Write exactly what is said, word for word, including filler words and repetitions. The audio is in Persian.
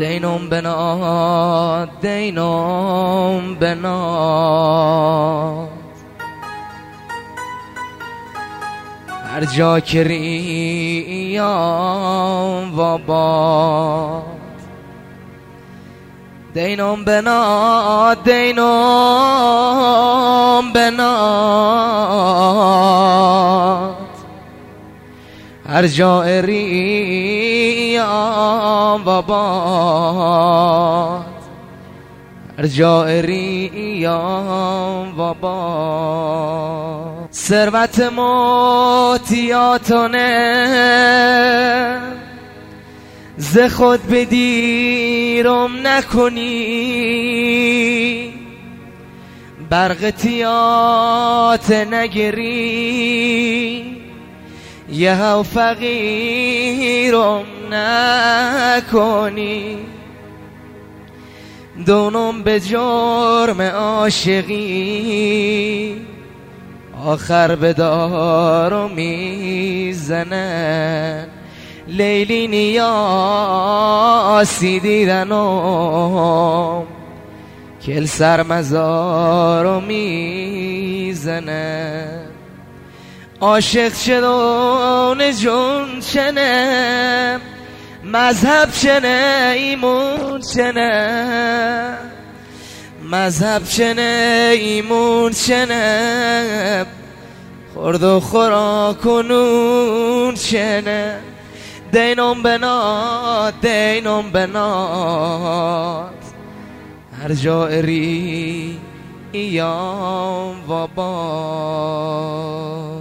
دینم بنات دینم بنات هر جا که ریام و باد دینم بنات دینم بنات هر جا ریام و باد هر جا ریام و باد ثروت موتیاتونه ز خود بدیرم نکنی برقتیات نگری یه هاو فقیرم نکنی دونم به جرم عاشقی آخر به دارو میزنن لیلی نیاسی دیدنم کل سر مزارو میزنن عاشق شدون جون چنه مذهب چنه ایمون چنه مذهب چنه ایمون چنه خورد و خوراک و نون چنه دینم بنات دینم بنات هر جا ری ایام و باد